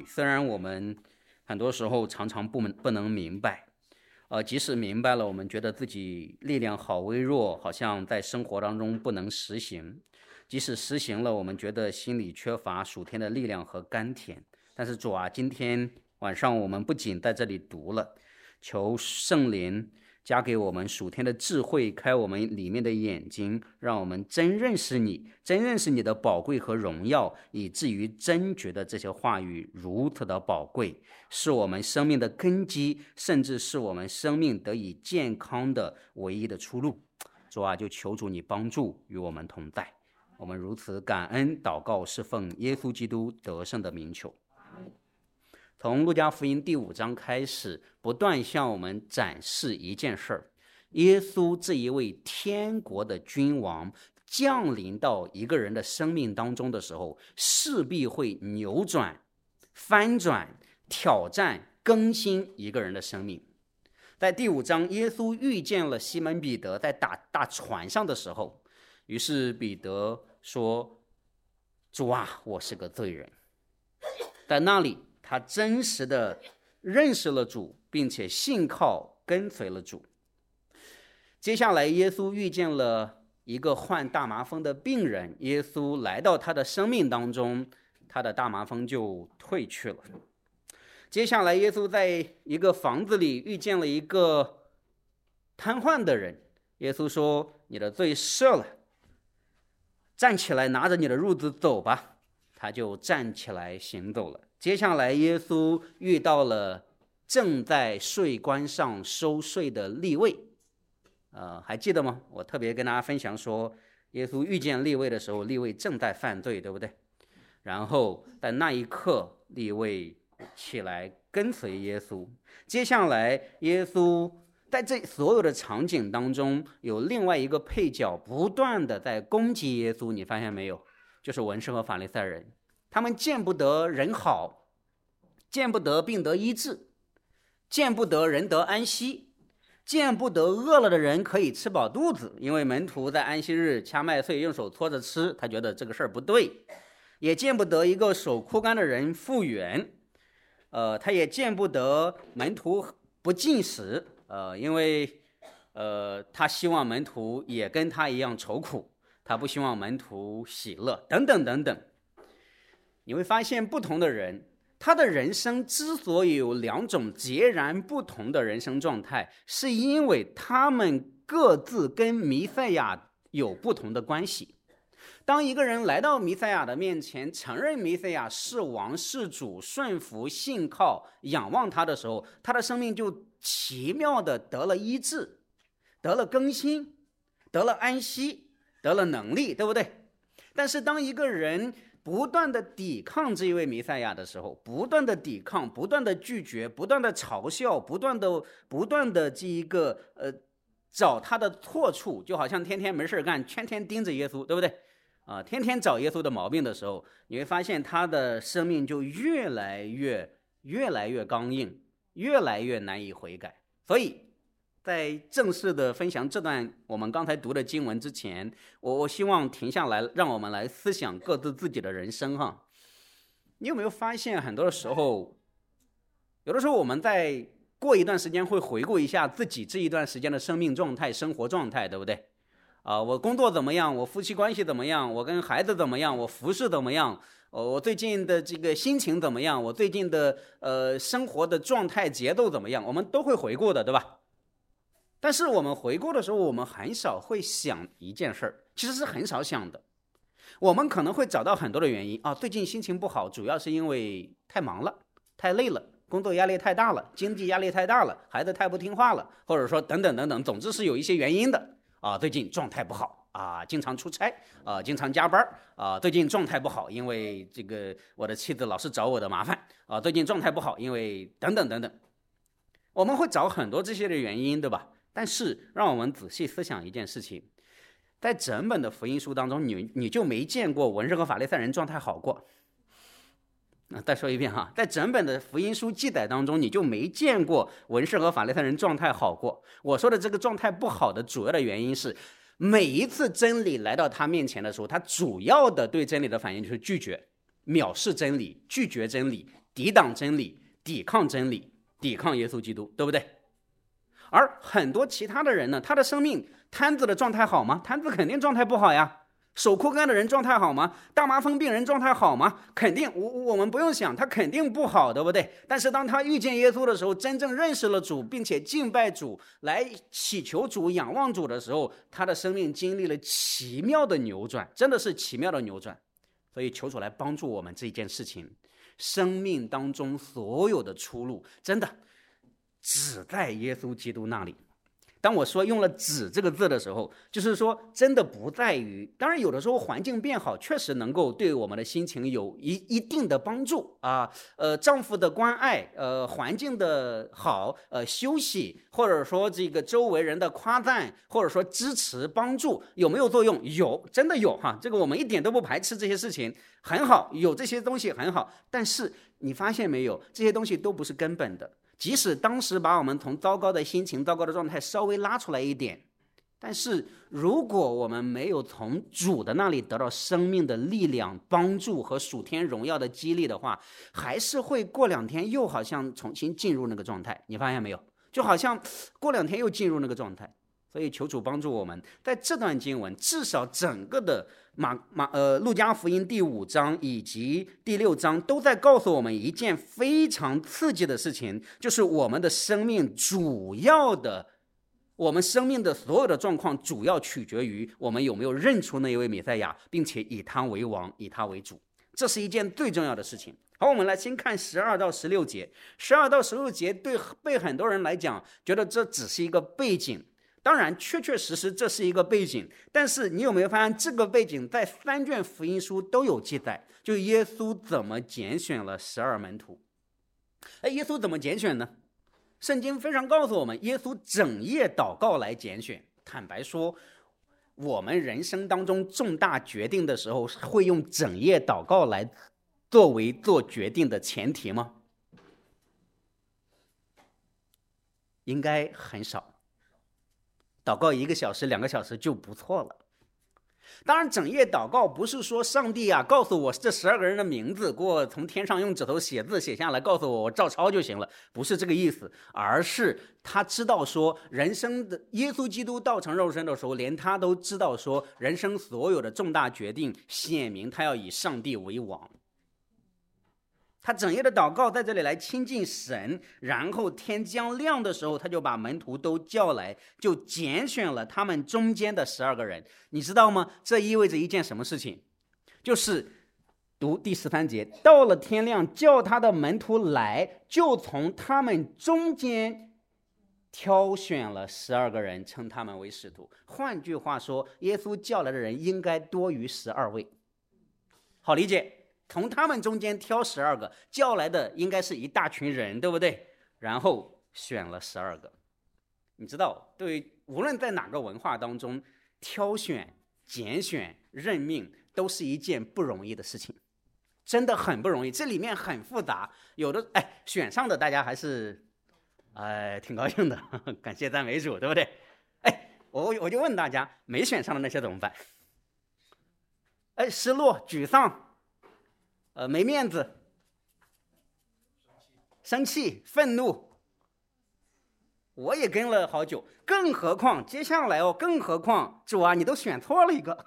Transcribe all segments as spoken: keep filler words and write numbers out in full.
虽然我们很多时候常常不不能明白，呃，即使明白了，我们觉得自己力量好微弱，好像在生活当中不能实行。即使实行了，我们觉得心里缺乏属天的力量和甘甜。但是主啊，今天晚上我们不仅在这里读了，求圣灵加给我们属天的智慧，开我们里面的眼睛，让我们真认识你，真认识你的宝贵和荣耀，以至于真觉得这些话语如此的宝贵，是我们生命的根基，甚至是我们生命得以健康的唯一的出路。主啊，就求主你帮助与我们同在。我们如此感恩祷告，是奉耶稣基督得胜的名求。从路加福音第五章开始，不断向我们展示一件事儿：耶稣这一位天国的君王降临到一个人的生命当中的时候，势必会扭转、翻转、挑战、更新一个人的生命。在第五章，耶稣遇见了西门彼得在打大船上的时候，于是彼得说：主啊，我是个罪人。在那里他真实的认识了主，并且信靠跟随了主。接下来耶稣遇见了一个患大麻风的病人，耶稣来到他的生命当中，他的大麻风就退去了。接下来耶稣在一个房子里遇见了一个瘫痪的人，耶稣说：你的罪赦了，站起来拿着你的褥子走吧。他就站起来行走了。接下来耶稣遇到了正在税关上收税的利未，呃，还记得吗？我特别跟大家分享说，耶稣遇见利未的时候，利未正在犯罪，对不对？然后在那一刻，利未起来跟随耶稣。接下来耶稣在这所有的场景当中，有另外一个配角不断的在攻击耶稣，你发现没有？就是文士和法利赛人，他们见不得人好，见不得病得医治，见不得人得安息，见不得饿了的人可以吃饱肚子，因为门徒在安息日掐麦穗用手搓着吃，他觉得这个事儿不对。也见不得一个手枯干的人复原，呃，他也见不得门徒不进食，呃，因为呃，他希望门徒也跟他一样愁苦，他不希望门徒喜乐，等等等等。你会发现不同的人，他的人生之所以有两种截然不同的人生状态，是因为他们各自跟弥赛亚有不同的关系。当一个人来到弥赛亚的面前，承认弥赛亚是王是主，顺服信靠仰望他的时候，他的生命就奇妙的得了医治，得了更新，得了安息，得了能力，对不对？但是当一个人不断的抵抗这一位弥赛亚的时候，不断的抵抗，不断的拒绝，不断的嘲笑，不断的不断的这一个呃找他的错处，就好像天天没事干，天天盯着耶稣，对不对？啊，天天找耶稣的毛病的时候，你会发现他的生命就越来越越来越刚硬，越来越难以悔改。所以在正式的分享这段我们刚才读的经文之前，我我希望停下来，让我们来思想各自自己的人生哈。你有没有发现，很多的时候，有的时候我们在过一段时间会回顾一下自己这一段时间的生命状态、生活状态，对不对？啊，我工作怎么样？我夫妻关系怎么样？我跟孩子怎么样？我服侍怎么样？呃，我最近的这个心情怎么样？我最近的呃生活的状态节奏怎么样？我们都会回顾的，对吧？但是我们回顾的时候，我们很少会想一件事儿，其实是很少想的。我们可能会找到很多的原因啊，最近心情不好，主要是因为太忙了、太累了，工作压力太大了，经济压力太大了，孩子太不听话了，或者说等等等等，总之是有一些原因的。啊，最近状态不好啊，经常出差啊，经常加班啊。最近状态不好，因为这个我的妻子老是找我的麻烦啊。最近状态不好，因为等等等等。我们会找很多这些的原因，对吧？但是让我们仔细思想一件事情，在整本的福音书当中，你你就没见过文士和法利赛人状态好过。那再说一遍哈，在整本的福音书记载当中，你就没见过文士和法利赛人状态好过。我说的这个状态不好的主要的原因是，每一次真理来到他面前的时候，他主要的对真理的反应就是拒绝、藐视真理、拒绝真理、 抵挡真理，抵抗真理，抵抗耶稣基督，对不对？而很多其他的人呢，他的生命瘫子的状态好吗？瘫子肯定状态不好呀。手枯干的人状态好吗？大麻风病人状态好吗？肯定，我我们不用想，他肯定不好，对不对？但是当他遇见耶稣的时候，真正认识了主，并且敬拜主，来祈求主、仰望主的时候，他的生命经历了奇妙的扭转，真的是奇妙的扭转。所以求主来帮助我们这件事情，生命当中所有的出路，真的只在耶稣基督那里。当我说用了只这个字的时候，就是说真的不在于，当然有的时候环境变好确实能够对我们的心情有一一定的帮助啊，呃丈夫的关爱，呃环境的好，呃休息，或者说这个周围人的夸赞，或者说支持帮助，有没有作用？有，真的有哈，这个我们一点都不排斥这些事情，很好，有这些东西很好。但是你发现没有，这些东西都不是根本的。即使当时把我们从糟糕的心情、糟糕的状态稍微拉出来一点，但是如果我们没有从主的那里得到生命的力量、帮助和属天荣耀的激励的话，还是会过两天又好像重新进入那个状态。你发现没有？就好像过两天又进入那个状态。所以求主帮助我们，在这段经文，至少整个的马马呃路加福音第五章以及第六章都在告诉我们一件非常刺激的事情，就是我们的生命主要的，我们生命的所有的状况主要取决于我们有没有认出那一位弥赛亚，并且以他为王，以他为主，这是一件最重要的事情。好，我们来先看十二到十六节。十二到十六节对被很多人来讲，觉得这只是一个背景。当然确确实实这是一个背景，但是你有没有发现这个背景在三卷福音书都有记载，就耶稣怎么拣选了十二门徒。哎，耶稣怎么拣选呢？圣经非常告诉我们，耶稣整夜祷告来拣选。坦白说，我们人生当中重大决定的时候，会用整夜祷告来作为做决定的前提吗？应该很少。祷告一个小时、两个小时就不错了。当然，整夜祷告不是说上帝啊告诉我这十二个人的名字，给我从天上用指头写字写下来，告诉我我照抄就行了，不是这个意思，而是他知道说人生的耶稣基督道成肉身的时候，连他都知道说人生所有的重大决定，显明他要以上帝为王。他整夜的祷告在这里来亲近神，然后天将亮的时候，他就把门徒都叫来，就拣选了他们中间的十二个人。你知道吗？这意味着一件什么事情？就是读第十三节，到了天亮，叫他的门徒来，就从他们中间挑选了十二个人，称他们为使徒。换句话说，耶稣叫来的人应该多于十二位。好理解。从他们中间挑十二个，叫来的应该是一大群人，对不对？然后选了十二个。你知道，对，无论在哪个文化当中，挑选、拣选、任命都是一件不容易的事情，真的很不容易。这里面很复杂，有的哎选上的大家还是哎挺高兴的，感谢赞美主，对不对？哎，我我就问大家，没选上的那些怎么办？哎，失落、沮丧。呃，没面子，生气、愤怒，我也跟了好久，更何况接下来哦，更何况主啊，你都选错了一个，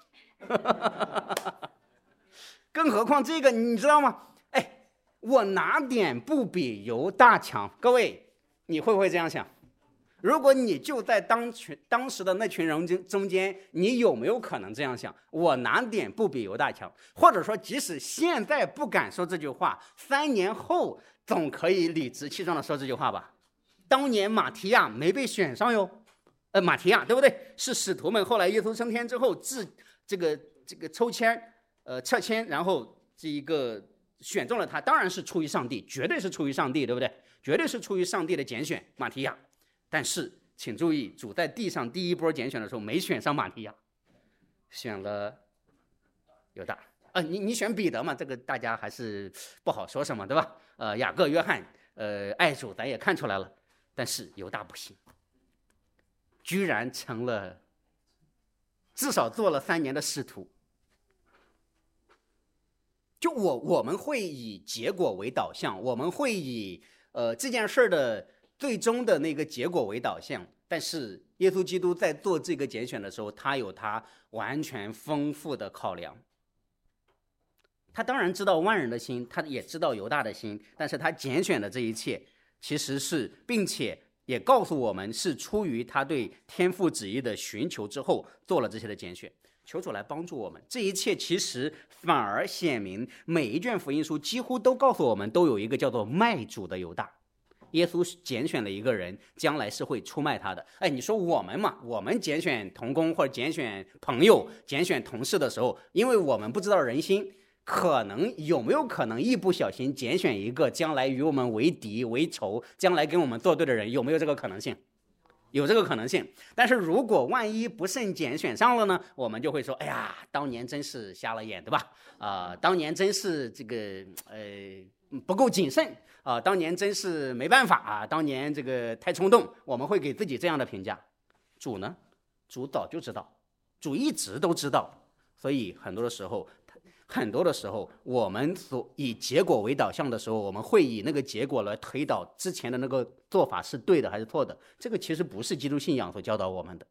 更何况这个你知道吗？哎，我哪点不比犹大强？各位，你会不会这样想？如果你就在当群当时的那群人中间，你有没有可能这样想？我哪点不比犹大强？或者说，即使现在不敢说这句话，三年后总可以理直气壮的说这句话吧？当年马提亚没被选上哟，呃，马提亚对不对？是使徒们后来耶稣升天之后自这个这个抽签，呃，撤签，然后这一个选中了他，当然是出于上帝，绝对是出于上帝，对不对？绝对是出于上帝的拣选，马提亚。但是请注意，主在地上第一波拣选的时候没选上马提亚，选了犹大。呃，你你选彼得嘛，这个大家还是不好说什么，对吧？呃，雅各、约翰，呃，爱主咱也看出来了，但是犹大不行，居然成了，至少做了三年的使徒。 就我我们会以结果为导向，我们会以呃这件事的最终的那个结果为导向，但是耶稣基督在做这个拣选的时候，他有他完全丰富的考量。他当然知道万人的心，他也知道犹大的心，但是他拣选的这一切其实是，并且也告诉我们是出于他对天父旨意的寻求之后做了这些的拣选。求主来帮助我们，这一切其实反而显明每一卷福音书几乎都告诉我们，都有一个叫做卖主的犹大。耶稣拣选了一个人，将来是会出卖他的。哎，你说我们嘛，我们拣选同工或者拣选朋友、拣选同事的时候，因为我们不知道人心，可能有没有可能一不小心拣选一个将来与我们为敌为仇，将来跟我们作对的人，有没有这个可能性？有这个可能性。但是如果万一不慎拣选上了呢，我们就会说，哎呀，当年真是瞎了眼，对吧？啊、呃，当年真是这个呃不够谨慎啊、呃，当年真是没办法啊，当年这个太冲动，我们会给自己这样的评价。主呢，主早就知道，主一直都知道，所以很多的时候。很多的时候，我们所以结果为导向的时候，我们会以那个结果来推导之前的那个做法是对的还是错的。这个其实不是基督信仰所教导我们的。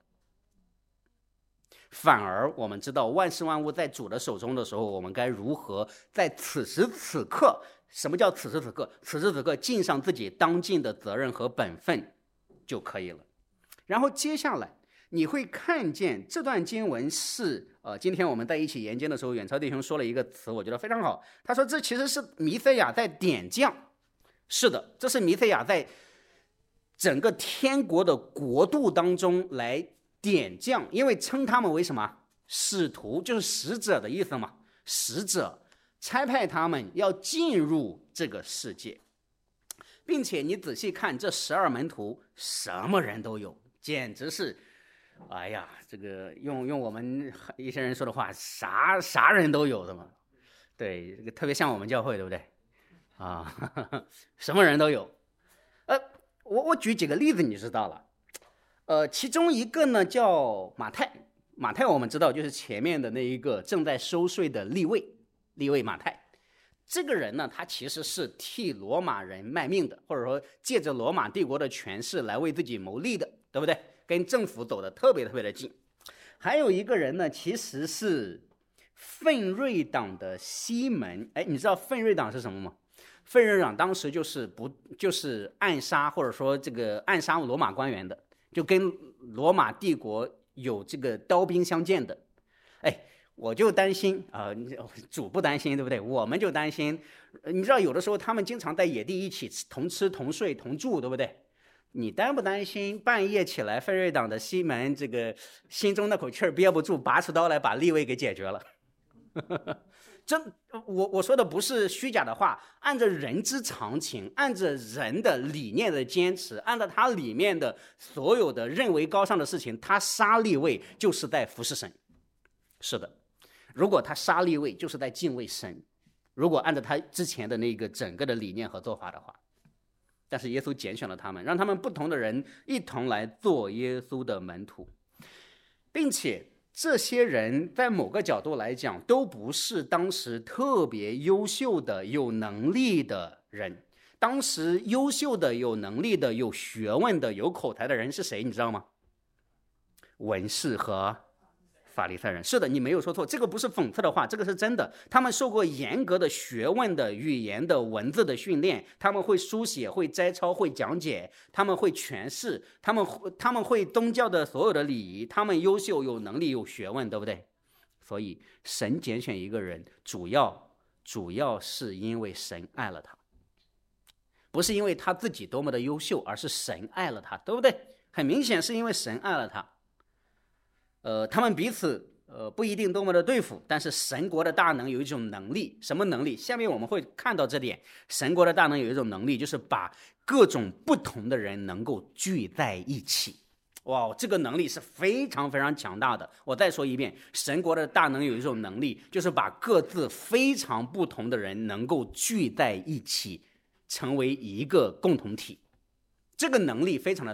反而我们知道万事万物在主的手中的时候，我们该如何在此时此刻，什么叫此时此刻？此时此刻尽上自己当尽的责任和本分就可以了。然后接下来你会看见这段经文是呃，今天我们在一起研经的时候，远超弟兄说了一个词，我觉得非常好。他说这其实是弥赛亚在点将。是的，这是弥赛亚在整个天国的国度当中来点将，因为称他们为什么？使徒，就是使者的意思嘛。使者差派他们要进入这个世界，并且你仔细看这十二门徒，什么人都有，简直是。哎呀，这个用用我们一些人说的话，啥啥人都有的嘛。对，这个特别像我们教会，对不对？啊，呵呵什么人都有。呃，我我举几个例子，你知道了。呃，其中一个呢叫马太，马太我们知道就是前面的那一个正在收税的利未，利未马太。这个人呢，他其实是替罗马人卖命的，或者说借着罗马帝国的权势来为自己谋利的，对不对？跟政府走得特别特别的近。还有一个人呢，其实是奋锐党的西门。哎，你知道奋锐党是什么吗？奋锐党当时就是不就是暗杀或者说这个暗杀罗马官员的，就跟罗马帝国有这个刀兵相见的。哎，我就担心啊、呃，主不担心，对不对？我们就担心，你知道有的时候他们经常在野地一起同吃同睡同住，对不对？你担不担心半夜起来，奋锐党的西门这个心中那口气儿憋不住，拔出刀来把利未给解决了？真，我我说的不是虚假的话，按照人之常情，按照人的理念的坚持，按照他里面的所有的认为高尚的事情，他杀利未就是在服侍神。是的，如果他杀利未就是在敬畏神，如果按照他之前的那个整个的理念和做法的话。但是耶稣拣选了他们，让他们不同的人一同来做耶稣的门徒，并且这些人在某个角度来讲都不是当时特别优秀的有能力的人。当时优秀的有能力的有学问的有口才的人是谁你知道吗？文士和法利赛人。是的，你没有说错，这个不是讽刺的话，这个是真的。他们受过严格的学问的语言的文字的训练，他们会书写，会摘抄，会讲解，他们会诠释，他们他们会宗教的所有的礼仪，他们优秀，有能力，有学问，对不对？所以神拣选一个人，主要主要是因为神爱了他，不是因为他自己多么的优秀，而是神爱了他，对不对？很明显是因为神爱了他。呃，他们彼此呃不一定多么的对付，但是神国的大能有一种能力，什么能力？下面我们会看到这点。神国的大能有一种能力，就是把各种不同的人能够聚在一起。哇，这个能力是非常非常强大的。我再说一遍，神国的大能有一种能力，就是把各自非常不同的人能够聚在一起，成为一个共同体。这个能力非常的大。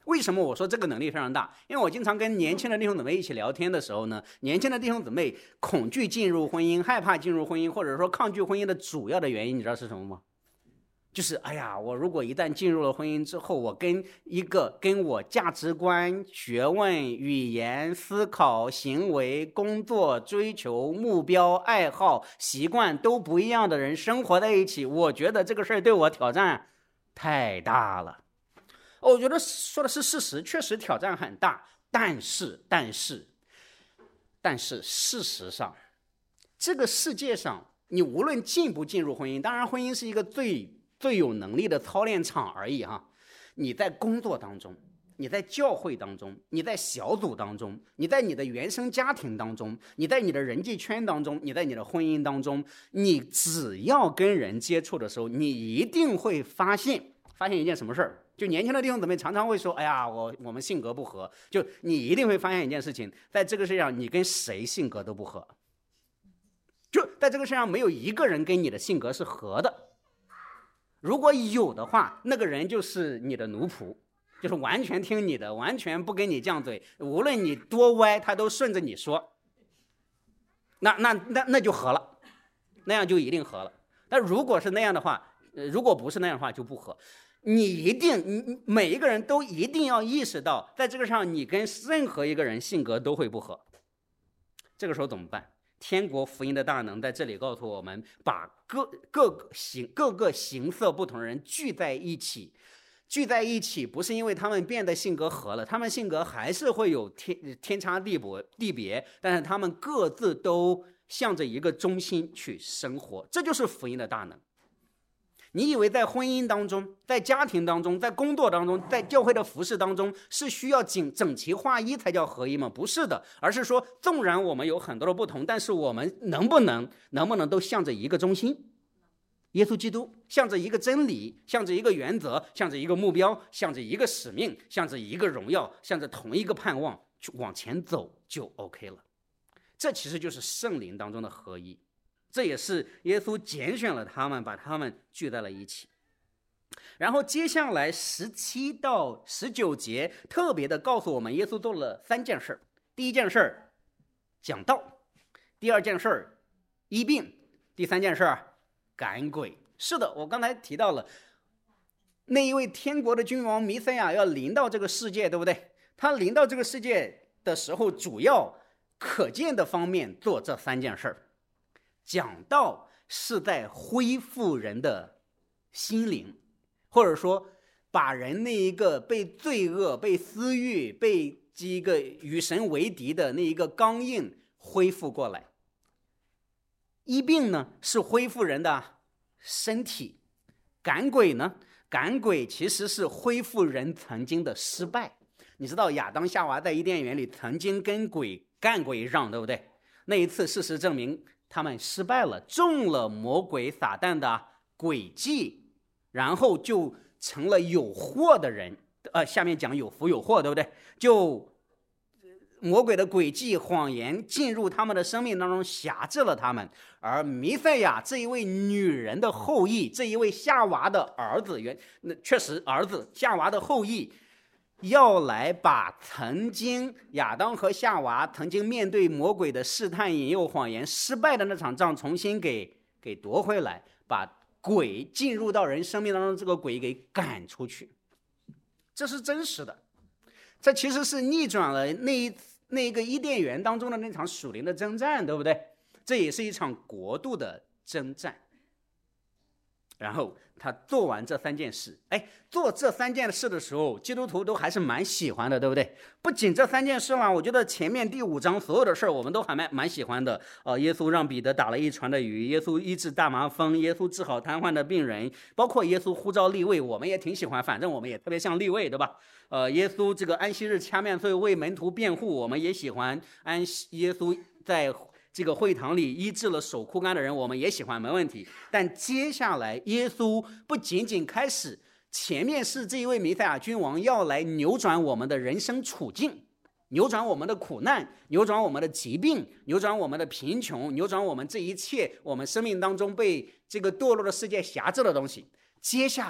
为什么我说这个能力非常大？因为我经常跟年轻的弟兄姊妹一起聊天的时候呢，年轻的弟兄姊妹恐惧进入婚姻，害怕进入婚姻，或者说抗拒婚姻的主要的原因，你知道是什么吗？就是哎呀，我如果一旦进入了婚姻之后，我跟一个跟我价值观、学问、语言、思考、行为、工作、追求、目标、爱好、习惯都不一样的人生活在一起，我觉得这个事儿对我挑战太大了。我觉得说的是事实，确实挑战很大，但是但是但是事实上，这个世界上你无论进不进入婚姻，当然婚姻是一个最最有能力的操练场而已哈。你在工作当中，你在教会当中，你在小组当中，你在你的原生家庭当中，你在你的人际圈当中，你在你的婚姻当中，你只要跟人接触的时候，你一定会发现发现一件什么事儿？就年轻的弟兄姊妹常常会说，哎呀，我我们性格不合。就你一定会发现一件事情，在这个世界上，你跟谁性格都不合。就在这个世界上，没有一个人跟你的性格是合的。如果有的话，那个人就是你的奴仆，就是完全听你的，完全不跟你犟嘴，无论你多歪，他都顺着你说。那那那那就合了，那样就一定合了。但如果是那样的话，呃、如果不是那样的话，就不合。你一定，你每一个人都一定要意识到，在这个上，你跟任何一个人性格都会不合。这个时候怎么办？天国福音的大能在这里告诉我们，把各各个形各个形色不同的人聚在一起，聚在一起不是因为他们变得性格合了，他们性格还是会有天天差地别地别，但是他们各自都向着一个中心去生活，这就是福音的大能。你以为在婚姻当中，在家庭当中，在工作当中，在教会的服事当中是需要整整齐划一才叫合一吗？不是的，而是说纵然我们有很多的不同，但是我们能不能能不能都向着一个中心，耶稣基督，向着一个真理，向着一个原则，向着一个目标，向着一个使命，向着一个荣耀，向着同一个盼望去往前走就 OK 了。这其实就是圣灵当中的合一，这也是耶稣拣选了他们，把他们聚在了一起。然后接下来十七到十九节特别的告诉我们，耶稣做了三件事。第一件事讲道，第二件事医病，第三件事赶鬼。是的，我刚才提到了那一位天国的君王弥赛亚要临到这个世界，对不对？他临到这个世界的时候，主要可见的方面做这三件事。讲道是在恢复人的心灵，或者说把人那一个被罪恶、被私欲、被这一个与神为敌的那一个刚硬恢复过来。医病呢是恢复人的身体，赶鬼呢，赶鬼其实是恢复人曾经的失败。你知道亚当夏娃在伊甸园里曾经跟鬼干过一仗，对不对？那一次事实证明他们失败了，中了魔鬼撒旦的诡计，然后就成了有祸的人。呃，下面讲有福有祸，对不对？就魔鬼的诡计、谎言进入他们的生命当中，辖制了他们。而弥赛亚这一位女人的后裔，这一位夏娃的儿子，原那确实儿子夏娃的后裔，要来把曾经亚当和夏娃曾经面对魔鬼的试探、引诱、谎言失败的那场仗重新给给夺回来，把鬼进入到人生命当中这个鬼给赶出去。这是真实的，这其实是逆转了那一那个伊甸园当中的那场属灵的征战，对不对？这也是一场国度的征战。然后他做完这三件事，哎，做这三件事的时候，基督徒都还是蛮喜欢的，对不对？不仅这三件事嘛，我觉得前面第五章所有的事我们都还蛮蛮喜欢的。呃，耶稣让彼得打了一船的鱼，耶稣医治大麻风，耶稣治好瘫痪的病人，包括耶稣呼召利未，我们也挺喜欢，反正我们也特别像利未，对吧？呃，耶稣这个安息日掐面，所以为门徒辩护，我们也喜欢。安息耶稣在这个会堂里医治了手枯干的人，我们也喜欢，没问题。但接下来耶稣不仅仅开始，前面是这一位弥赛亚君王要来扭转我们的人生处境，扭转我们的苦难，扭转我们的疾病，扭转我们的贫穷，扭转我们这一切我们生命当中被这个堕落的世界辖制的东西。接下来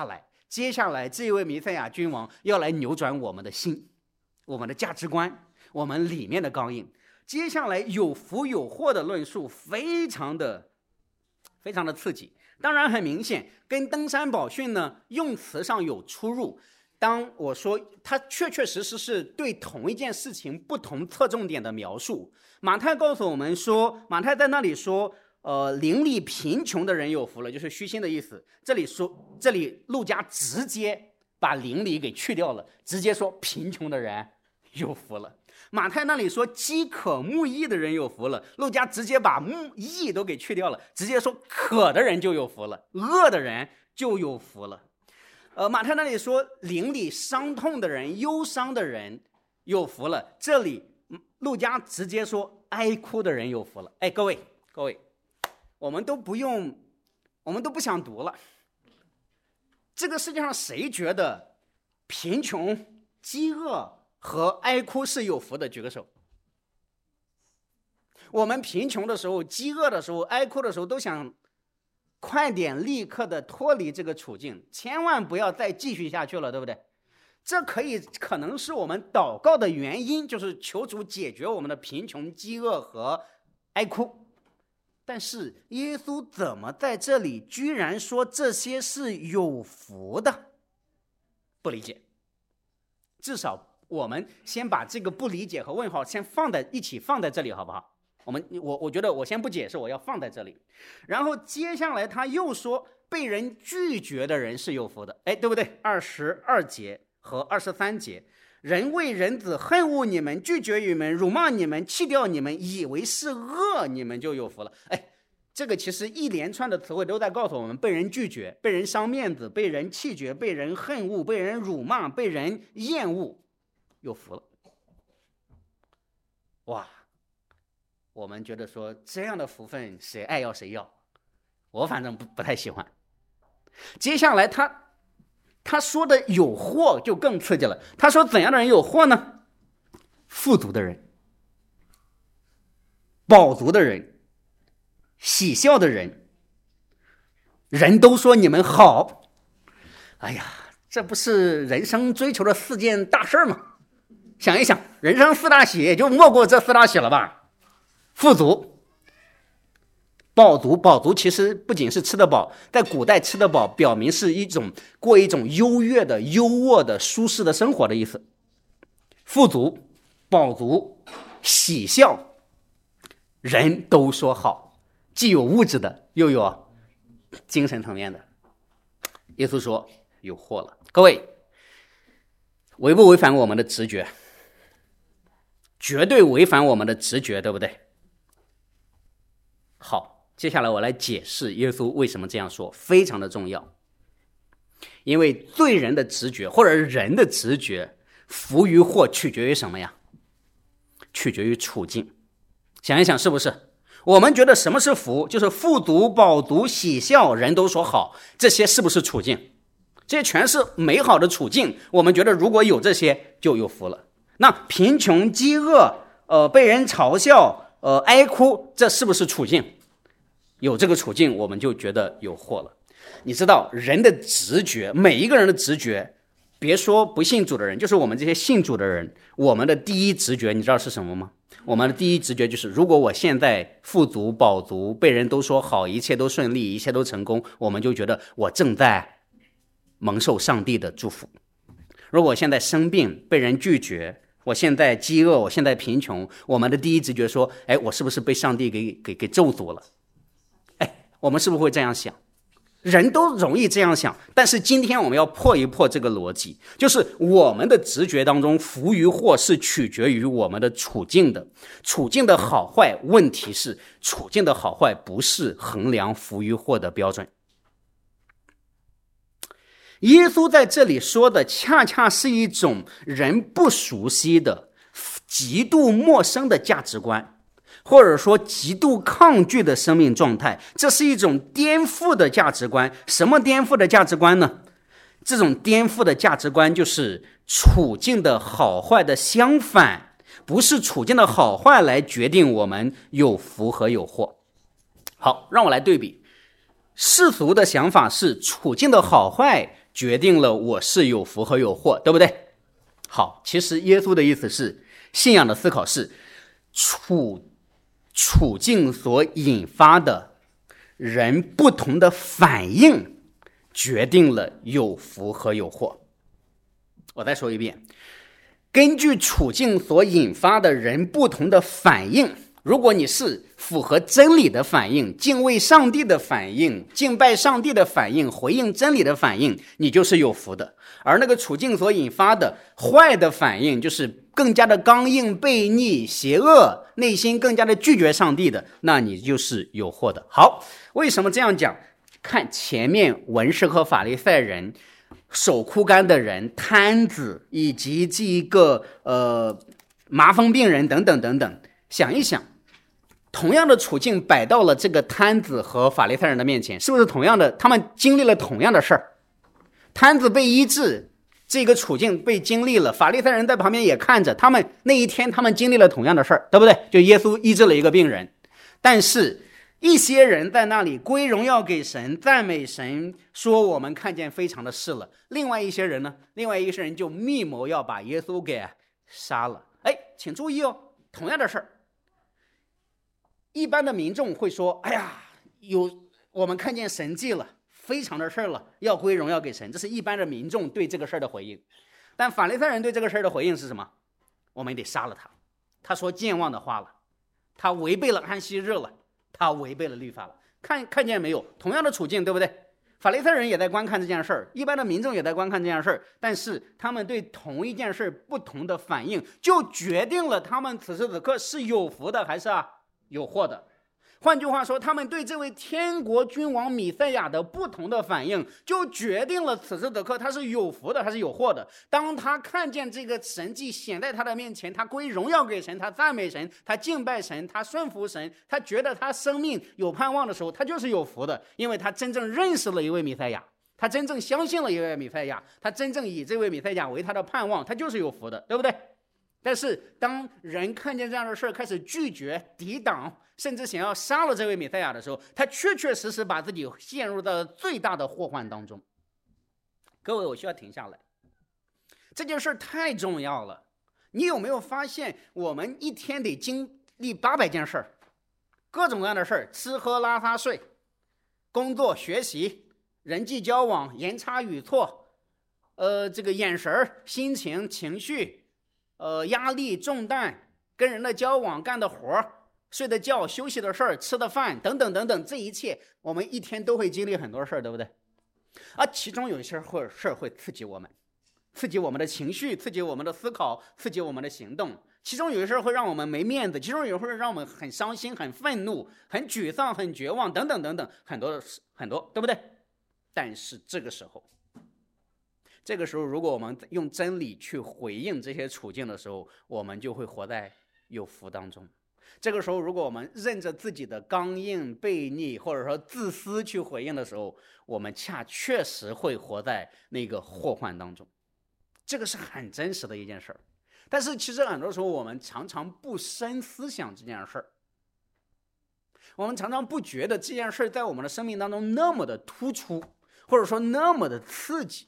接下来这位弥赛亚君王要来扭转我们的心，我们的价值观，我们里面的刚硬。接下来有福有祸的论述非常的非常的刺激，当然很明显跟登山宝训呢用词上有出入。当我说它确确实实是对同一件事情不同侧重点的描述。马太告诉我们说，马太在那里说呃，邻里贫穷的人有福了，就是虚心的意思。这里说，这里路加直接把邻里给去掉了，直接说贫穷的人有福了。马太那里说饥渴慕义的人有福了，路加直接把慕义都给去掉了，直接说渴的人就有福了，饿的人就有福了。呃，马太那里说邻里伤痛的人、忧伤的人有福了，这里路加直接说哀哭的人有福了。哎，各位各位，我们都不用，我们都不想读了。这个世界上谁觉得贫穷、饥饿和哀哭是有福的？举个手。我们贫穷的时候、饥饿的时候、哀哭的时候，都想快点、立刻的脱离这个处境，千万不要再继续下去了，对不对？这可以可能是我们祷告的原因，就是求主解决我们的贫穷、饥饿和哀哭。但是耶稣怎么在这里居然说这些是有福的？不理解。至少我们先把这个不理解和问号先放在一起，放在这里好不好？我们我我觉得我先不解释，我要放在这里。然后接下来他又说被人拒绝的人是有福的，哎，对不对？二十二节和二十三节，人为人子恨恶你们，拒绝你们，辱骂你们，弃掉你们，以为是恶，你们就有福了。哎，这个其实一连串的词汇都在告诉我们，被人拒绝，被人伤面子，被人弃绝，被人恨恶，被人辱骂，被人厌恶，有福了。哇，我们觉得说这样的福分谁爱要谁要，我反正不不太喜欢。接下来他他说的有祸就更刺激了。他说怎样的人有祸呢？富足的人，饱足的人，喜笑的人，人都说你们好。哎呀，这不是人生追求的四件大事吗？想一想，人生四大喜也就没过这四大喜了吧。富足、饱足，饱足其实不仅是吃得饱，在古代吃得饱表明是一种过一种优越的、优渥的、舒适的生活的意思。富足、饱足、喜笑，人都说好，既有物质的，又有精神层面的。耶稣说有祸了。各位，违不违反我们的直觉？绝对违反我们的直觉，对不对？好，接下来我来解释耶稣为什么这样说，非常的重要。因为罪人的直觉或者人的直觉，福与祸取决于什么呀？取决于处境。想一想是不是？我们觉得什么是福？就是富足、饱足、喜笑，人都说好，这些是不是处境？这些全是美好的处境，我们觉得如果有这些就有福了。那贫穷、饥饿、呃被人嘲笑、呃哀哭，这是不是处境？有这个处境，我们就觉得有祸了。你知道人的直觉，每一个人的直觉，别说不信主的人，就是我们这些信主的人，我们的第一直觉你知道是什么吗？我们的第一直觉就是，如果我现在富足、饱足，被人都说好，一切都顺利，一切都成功，我们就觉得我正在蒙受上帝的祝福。如果我现在生病，被人拒绝，我现在饥饿，我现在贫穷，我们的第一直觉说，哎，我是不是被上帝给给给咒诅了？哎，我们是不是会这样想？人都容易这样想，但是今天我们要破一破这个逻辑，就是我们的直觉当中，福与祸是取决于我们的处境的，处境的好坏，问题是处境的好坏不是衡量福与祸的标准。耶稣在这里说的恰恰是一种人不熟悉的、极度陌生的价值观，或者说极度抗拒的生命状态，这是一种颠覆的价值观。什么颠覆的价值观呢？这种颠覆的价值观就是处境的好坏的相反，不是处境的好坏来决定我们有福和有祸。好，让我来对比。世俗的想法是处境的好坏决定了我是有福和有祸，对不对？好，其实耶稣的意思是，信仰的思考是处处境所引发的人不同的反应，决定了有福和有祸。我再说一遍，根据处境所引发的人不同的反应，如果你是符合真理的反应，敬畏上帝的反应，敬拜上帝的反应，回应真理的反应，你就是有福的。而那个处境所引发的坏的反应，就是更加的刚硬、悖逆、邪恶，内心更加的拒绝上帝的，那你就是有祸的。好，为什么这样讲？看前面文士和法利赛人、手枯干的人、瘫子，以及这一个呃麻风病人等等等等，想一想，同样的处境摆到了这个瘫子和法利赛人的面前，是不是同样的？他们经历了同样的事儿。瘫子被医治，这个处境被经历了，法利赛人在旁边也看着，他们那一天他们经历了同样的事儿，对不对？就耶稣医治了一个病人，但是一些人在那里归荣耀给神，赞美神，说我们看见非常的事了。另外一些人呢，另外一些人就密谋要把耶稣给杀了。哎，请注意哦，同样的事儿，一般的民众会说，哎呀，有我们看见神迹了，非常的事儿了，要归荣耀给神，这是一般的民众对这个事儿的回应。但法利赛人对这个事儿的回应是什么？我们得杀了他，他说健忘的话了，他违背了安息日了，他违背了律法了。看看见没有？同样的处境，对不对？法利赛人也在观看这件事儿，一般的民众也在观看这件事儿，但是他们对同一件事不同的反应，就决定了他们此时此刻是有福的还是啊有祸的。换句话说，他们对这位天国君王弥赛亚的不同的反应，就决定了此时此刻他是有福的还是有祸的。当他看见这个神迹显在他的面前，他归荣耀给神，他赞美神，他敬拜神，他顺服神，他觉得他生命有盼望的时候，他就是有福的，因为他真正认识了一位弥赛亚，他真正相信了一位弥赛亚，他真正以这位弥赛亚为他的盼望，他就是有福的，对不对？但是当人看见这样的事，开始拒绝、抵挡，甚至想要杀了这位弥赛亚的时候，他确确实实把自己陷入到最大的祸患当中。各位，我需要停下来，这件事太重要了。你有没有发现，我们一天得经历八百件事，各种各样的事，吃喝拉撒睡，工作、学习、人际交往、言差语错，呃，这个眼神、心情、情绪。呃，压力重担，跟人的交往，干的活，睡的觉，休息的事儿，吃的饭，等等等等，这一切我们一天都会经历很多事儿，对不对？而其中有一些事儿会刺激我们，刺激我们的情绪，刺激我们的思考，刺激我们的行动。其中有些事儿会让我们没面子，其中有些事儿让我们很伤心、很愤怒、很沮丧、很绝望，等等等等，很多很多，对不对？但是这个时候。这个时候，如果我们用真理去回应这些处境的时候，我们就会活在有福当中。这个时候，如果我们认着自己的刚硬、悖逆，或者说自私去回应的时候，我们恰确实会活在那个祸患当中。这个是很真实的一件事儿。但是其实很多时候，我们常常不深思想这件事儿，我们常常不觉得这件事在我们的生命当中那么的突出，或者说那么的刺激。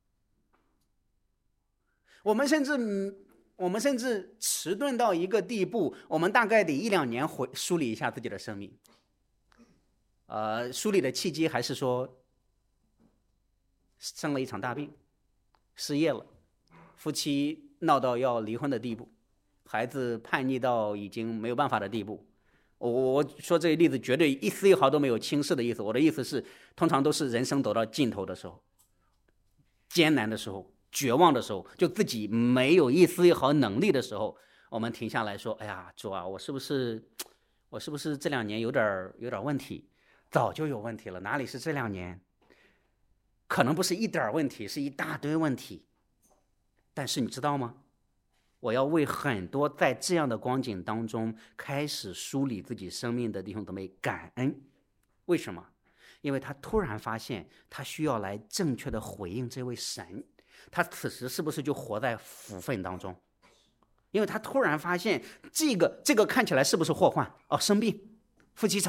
我们甚至我们甚至迟钝到一个地步，我们大概得一两年回梳理一下自己的生命。呃，梳理的契机还是说生了一场大病，失业了，夫妻闹到要离婚的地步，孩子叛逆到已经没有办法的地步。我我说这个例子绝对一丝一毫都没有轻视的意思，我的意思是，通常都是人生走到尽头的时候，艰难的时候，绝望的时候，就自己没有一丝一毫能力的时候，我们停下来说，哎呀，主啊，我是不是我是不是这两年有点有点问题？早就有问题了，哪里是这两年？可能不是一点问题，是一大堆问题。但是你知道吗？我要为很多在这样的光景当中开始梳理自己生命的弟兄姊妹感恩。为什么？因为他突然发现他需要来正确的回应这位神，他此时是不是就活在福分当中？因为他突然发现这个这个看起来是不是祸患？哦，生病，夫妻吵架，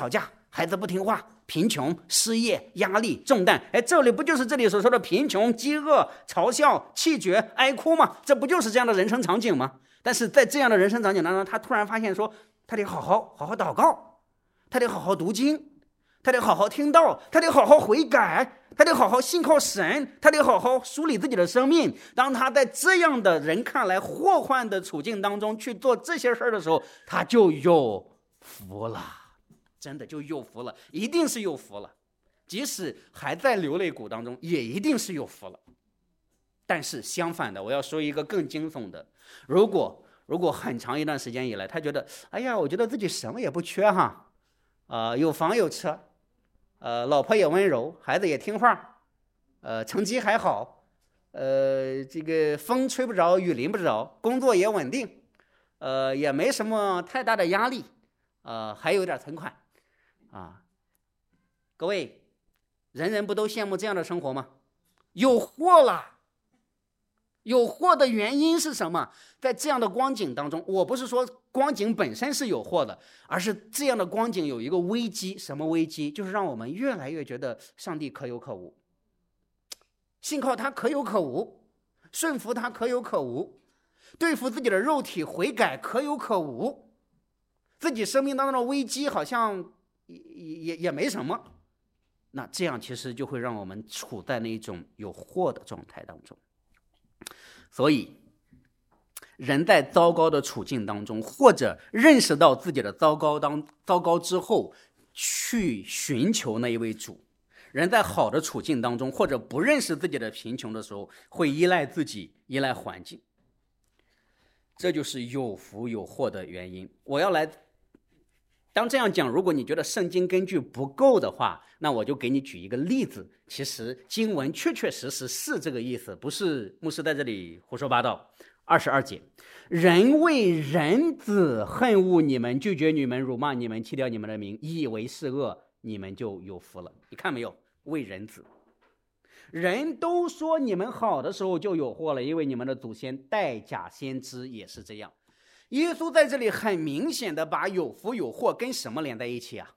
孩子不听话，贫穷、失业、压力、重担。哎，这里不就是这里所说的贫穷、饥饿、嘲笑、气绝、哀哭吗？这不就是这样的人生场景吗？但是在这样的人生场景当中，他突然发现说，他得好好好好祷告，他得好好读经，他得好好听道，他得好好悔改，他得好好信靠神，他得好好梳理自己的生命。当他在这样的人看来祸患的处境当中去做这些事儿的时候，他就有福了，真的就有福了，一定是有福了。即使还在流泪谷当中，也一定是有福了。但是相反的，我要说一个更惊悚的，如果如果很长一段时间以来，他觉得，哎呀，我觉得自己什么也不缺哈，呃，有房有车，呃，老婆也温柔，孩子也听话，呃，成绩还好，呃，这个风吹不着，雨淋不着，工作也稳定，呃，也没什么太大的压力，呃，还有点存款，啊，各位，人人不都羡慕这样的生活吗？有祸了。有祸的原因是什么？在这样的光景当中，我不是说光景本身是有祸的，而是这样的光景有一个危机。什么危机？就是让我们越来越觉得上帝可有可无，信靠他可有可无，顺服他可有可无，对付自己的肉体悔改可有可无，自己生命当中的危机好像也也也没什么。那这样其实就会让我们处在那一种有祸的状态当中。所以人在糟糕的处境当中，或者认识到自己的糟糕当糟糕之后，去寻求那一位主。人在好的处境当中，或者不认识自己的贫穷的时候，会依赖自己，依赖环境。这就是有福有祸的原因。我要来当这样讲，如果你觉得圣经根据不够的话，那我就给你举一个例子。其实经文确确实实是这个意思，不是牧师在这里胡说八道。二十二节，人为人子恨恶你们，拒绝你们，辱骂你们，弃掉你们的名，以为是恶，你们就有福了。你看没有？为人子，人都说你们好的时候就有祸了，因为你们的祖先代假先知也是这样。耶稣在这里很明显的把有福有祸跟什么连在一起啊？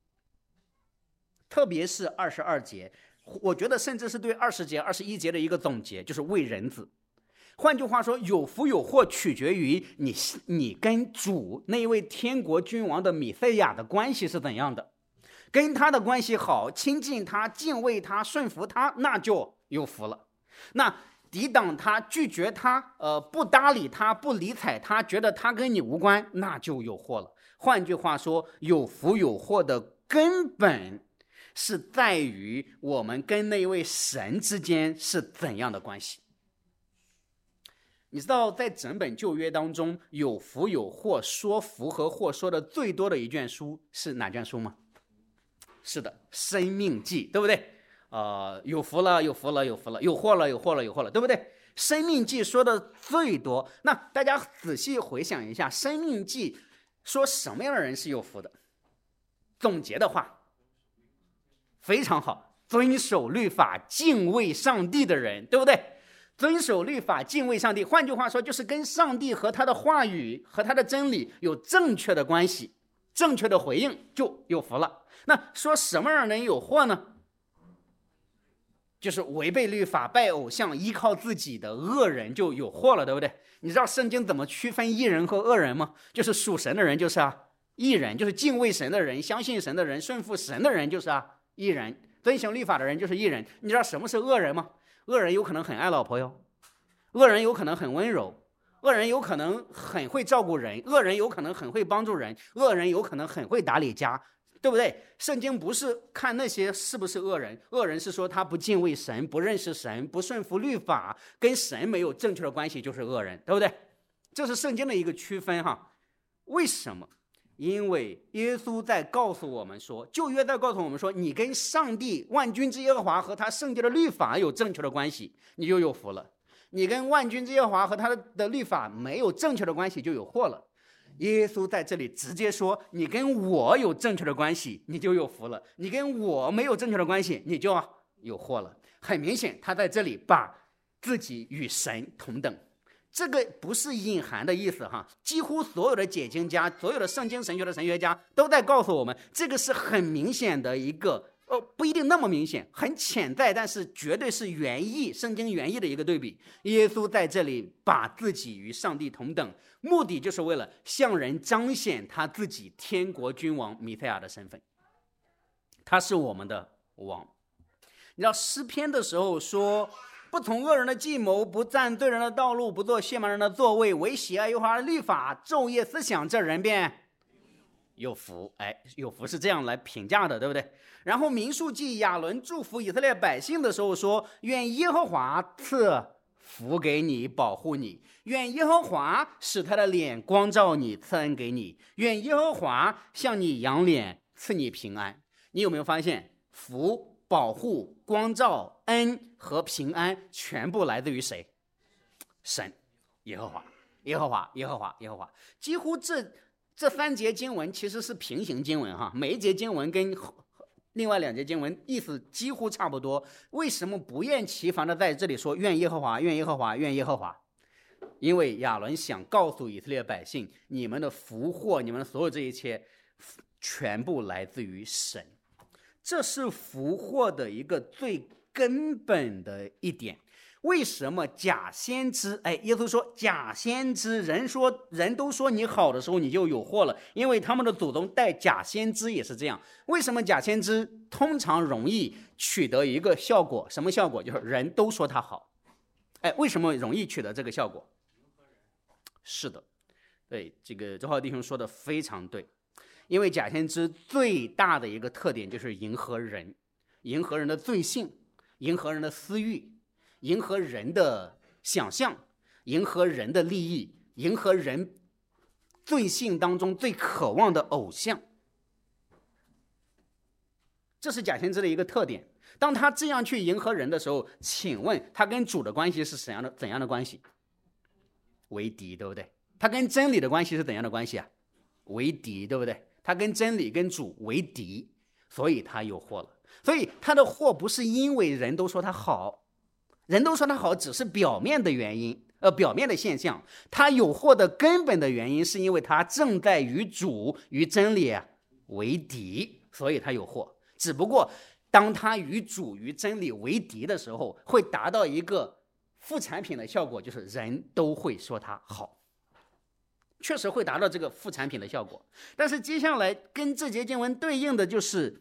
特别是二十二节，我觉得甚至是对二十节、二十一节的一个总结，就是为人子。换句话说，有福有祸取决于你你跟主那一位天国君王的弥赛亚的关系是怎样的。跟他的关系好，亲近他，敬畏他，顺服他，那就有福了。那抵挡他，拒绝他，呃，不搭理他，不理睬他，觉得他跟你无关，那就有祸了。换句话说，有福有祸的根本是在于我们跟那位神之间是怎样的关系。你知道在整本旧约当中，有福有祸，说福和祸说的最多的一卷书是哪卷书吗？是的，生命记，对不对？呃，有福了，有福了，有福了，有祸了，有祸了，有祸了，对不对？生命记说的最多。那大家仔细回想一下，生命记说什么样的人是有福的？总结的话，非常好，遵守律法、敬畏上帝的人，对不对？遵守律法，敬畏上帝，换句话说，就是跟上帝和他的话语和他的真理有正确的关系，正确的回应，就有福了。那说什么让人有祸呢？就是违背律法、拜偶像、依靠自己的恶人就有祸了，对不对？你知道圣经怎么区分义人和恶人吗？就是属神的人就是啊义人，就是敬畏神的人、相信神的人、顺服神的人就是啊义人，遵行律法的人就是义人。你知道什么是恶人吗？恶人有可能很爱老婆哟，恶人有可能很温柔，恶人有可能很会照顾人，恶人有可能很会帮助人，恶人有可能很会打理家，对不对？圣经不是看那些是不是恶人，恶人是说他不敬畏神，不认识神，不顺服律法，跟神没有正确的关系就是恶人，对不对？这是圣经的一个区分哈。为什么？因为耶稣在告诉我们说，旧约在告诉我们说，你跟上帝万军之耶和华和他圣洁的律法有正确的关系，你就有福了。你跟万军之耶和华和他的律法没有正确的关系，就有祸了。耶稣在这里直接说，你跟我有正确的关系，你就有福了；你跟我没有正确的关系，你就有祸了。很明显，他在这里把自己与神同等， 这个不是隐含的意思哈，几乎所有的解经家，所有的圣经神学的神学家都在告诉我们，这个是很明显的一个，哦，不一定那么明显，很潜在，但是绝对是原意，圣经原意的一个对比。耶稣在这里把自己与上帝同等，目的就是为了向人彰显他自己天国君王弥赛亚的身份，他是我们的王。你知道诗篇的时候说，不从恶人的计谋，不站罪人的道路，不做亵慢人的座位，唯喜爱耶和华的律法，昼夜思想，这人便有福。哎，有福是这样来评价的，对不对？然后民数记亚伦祝福以色列百姓的时候说，愿耶和华赐福给你，保护你，愿耶和华使他的脸光照你，赐恩给你，愿耶和华向你扬脸，赐你平安。你有没有发现，福、保护、光照、恩和平安全部来自于谁？神，耶和华，耶和华，耶和华，耶和华。几乎这这三节经文其实是平行经文哈，每一节经文跟另外两节经文意思几乎差不多。为什么不厌其烦的在这里说愿耶和华，愿耶和华，愿耶和华？因为亚伦想告诉以色列百姓，你们的福祸，你们的所有这一切全部来自于神。这是福祸的一个最根本的一点。为什么假先知，哎，耶稣说假先知，人说人都说你好的时候你就有祸了，因为他们的祖宗带假先知也是这样。为什么假先知通常容易取得一个效果？什么效果？就是人都说他好。哎，为什么容易取得这个效果？是的，对，这个周浩弟兄说的非常对。因为假先知最大的一个特点就是迎合人，迎合人的罪性，迎合人的私欲，迎合人的想象，迎合人的利益，迎合人罪性当中最渴望的偶像。这是假先知的一个特点。当他这样去迎合人的时候，请问他跟主的关系是怎样的怎样的关系？为敌，对不对？他跟真理的关系是怎样的关系啊？为敌，对不对？他跟真理跟主为敌，所以他有祸了。所以他的祸不是因为人都说他好，人都说他好只是表面的原因，呃，表面的现象。他有祸的根本的原因是因为他正在与主与真理为敌，所以他有祸。只不过当他与主与真理为敌的时候，会达到一个副产品的效果，就是人都会说他好。确实会达到这个副产品的效果。但是接下来跟这节经文对应的就是